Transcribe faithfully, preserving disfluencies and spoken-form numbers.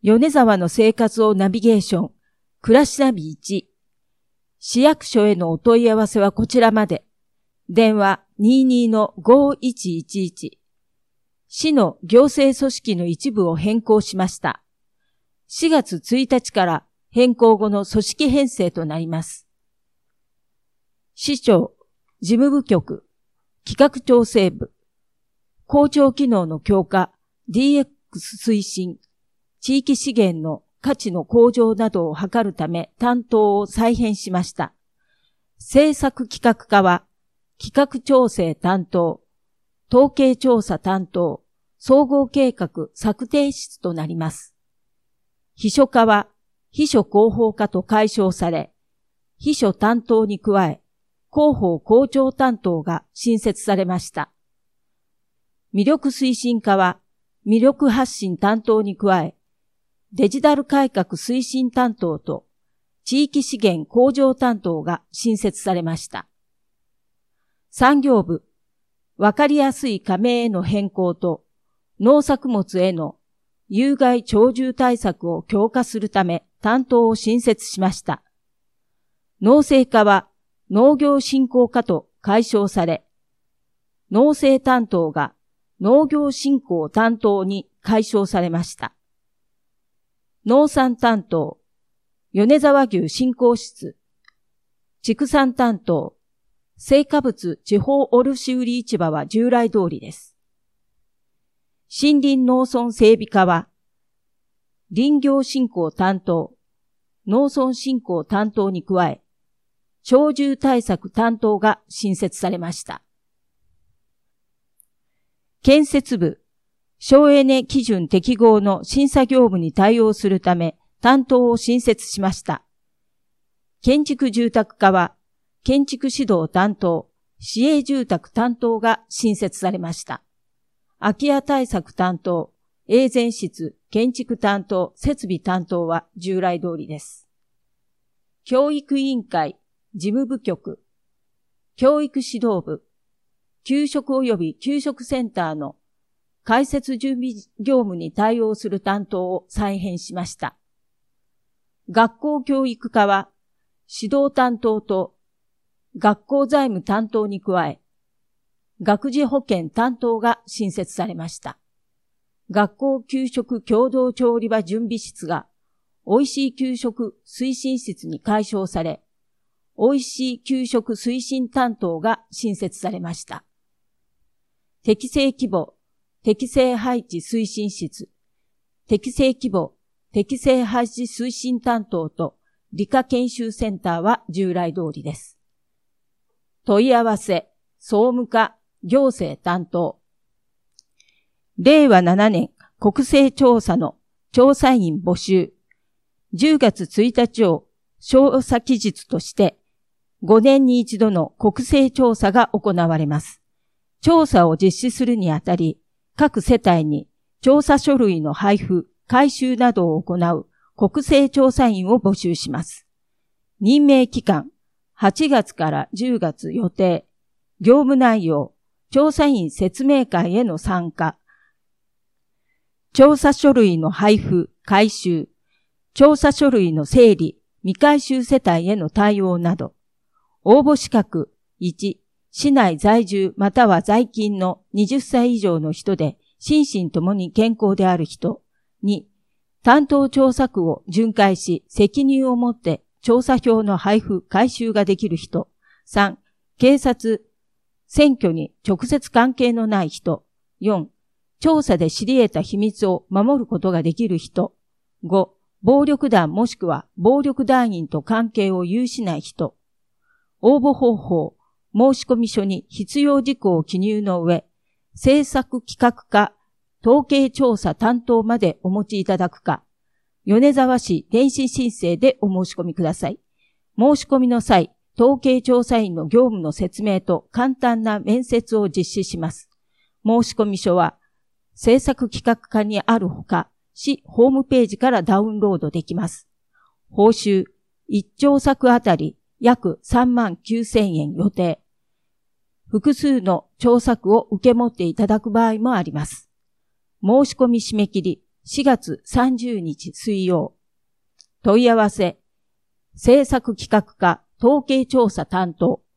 米沢の生活をナビゲーション、暮らしナビいち。市役所へのお問い合わせはこちらまで。電話 にじゅうにのごいちいちいち。市の行政組織の一部を変更しました。しがつついたちから変更後の組織編成となります。市長、事務部局、企画調整部、公聴機能の強化、ディーエックス 推進、地域資源の価値の向上などを図るため担当を再編しました。政策企画課は、企画調整担当、統計調査担当、総合計画策定室となります。秘書課は、秘書広報課と改称され、秘書担当に加え、広報校長担当が新設されました。魅力推進課は、魅力発信担当に加え、デジタル改革推進担当と地域資源向上担当が新設されました。産業部、わかりやすい加盟への変更と農作物への有害鳥獣対策を強化するため担当を新設しました。農政課は農業振興課と改称され、農政担当が農業振興担当に改称されました。農産担当、米沢牛振興室、畜産担当、青果物地方卸売市場は従来通りです。森林農村整備課は、林業振興担当、農村振興担当に加え、鳥獣対策担当が新設されました。建設部、省エネ基準適合の審査業務に対応するため担当を新設しました。建築住宅課は建築指導担当、市営住宅担当が新設されました。空き家対策担当、営前室、建築担当、設備担当は従来通りです。教育委員会、事務部局、教育指導部、給食及び給食センターの開設準備業務に対応する担当を再編しました。学校教育課は指導担当と学校財務担当に加え、学児保健担当が新設されました。学校給食共同調理場準備室がおいしい給食推進室に改称され、おいしい給食推進担当が新設されました。適正規模適正配置推進室、適正規模、適正配置推進担当と理科研修センターは従来通りです。問い合わせ、総務課、行政担当。れいわななねん国勢調査の調査員募集。じゅうがつついたちを調査期日として、ごねんに一度の国勢調査が行われます。調査を実施するにあたり、各世帯に調査書類の配布、回収などを行う国勢調査員を募集します。任命期間、はちがつからじゅうがつ予定。業務内容、調査員説明会への参加。調査書類の配布、回収。調査書類の整理、未回収世帯への対応など。応募資格、いち、市内在住または在勤のはたち以上の人で心身ともに健康である人。に、担当調査区を巡回し責任を持って調査票の配布・回収ができる人。さん、警察、選挙に直接関係のない人。よん、調査で知り得た秘密を守ることができる人。ご、暴力団もしくは暴力団員と関係を有しない人。応募方法、申込書に必要事項を記入の上、政策企画課、統計調査担当までお持ちいただくか、米沢市電子申請でお申し込みください。申し込みの際、統計調査員の業務の説明と簡単な面接を実施します。申込書は、政策企画課にあるほか、市ホームページからダウンロードできます。報酬、いち調作あたり約さんまんきゅうせんえん予定。複数の調査区を受け持っていただく場合もあります。申し込み締め切りしがつさんじゅうにち水曜。問い合わせ、政策企画課統計調査担当